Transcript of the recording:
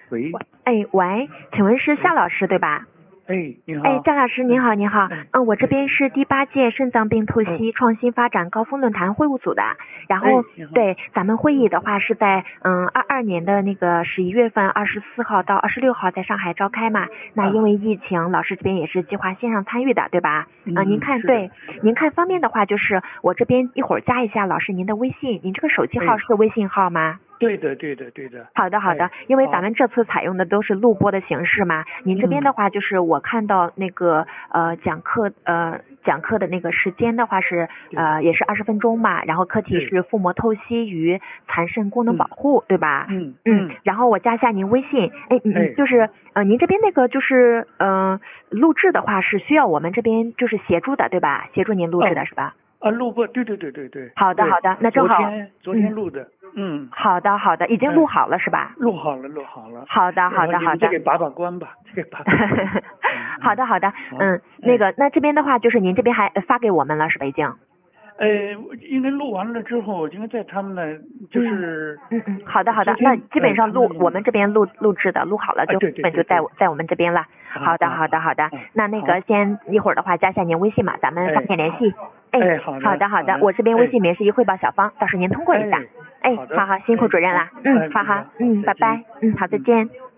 喂， 喂，请问是夏老师对吧？ 你好。 夏老师您好，您好。我这边是第8届肾脏病透析创新发展高峰论坛会务组的。然后对，咱们会议的话是在22年的那个11月份24号到26号在上海召开嘛。那因为疫情，老师这边也是计划线上参与的，对吧？您看，对，您看方便的话，就是我这边一会儿加一下老师您的微信，您这个手机号是微信号吗？ 对的。 好的，因为咱们这次采用的都是录播的形式嘛，您这边的话就是我看到那个讲课的那个时间的话是也是20分钟嘛，然后课题是腹膜透析与残肾功能保护，对吧？然后我加一下您微信，就是您这边那个就是录制的话是需要我们这边就是协助的，对吧？协助您录制的是吧？ 录播，对。 好的，那正好昨天录的。 好的，已经录好了是吧？ 录好了。 好的。 这个把关吧，这个把关。 好的，那个那这边的话就是您这边还发给我们了是吧已经？ 应该录完了之后，应该在他们那就是好的，那基本上我们这边录制的录好了，就基本就在我们这边了。好的，那个先一会儿的话加下您微信嘛，咱们方便联系。好的，我这边微信里面是一汇报小方，到时候您通过一下。好，辛苦主任啦。好，拜拜。好，再见。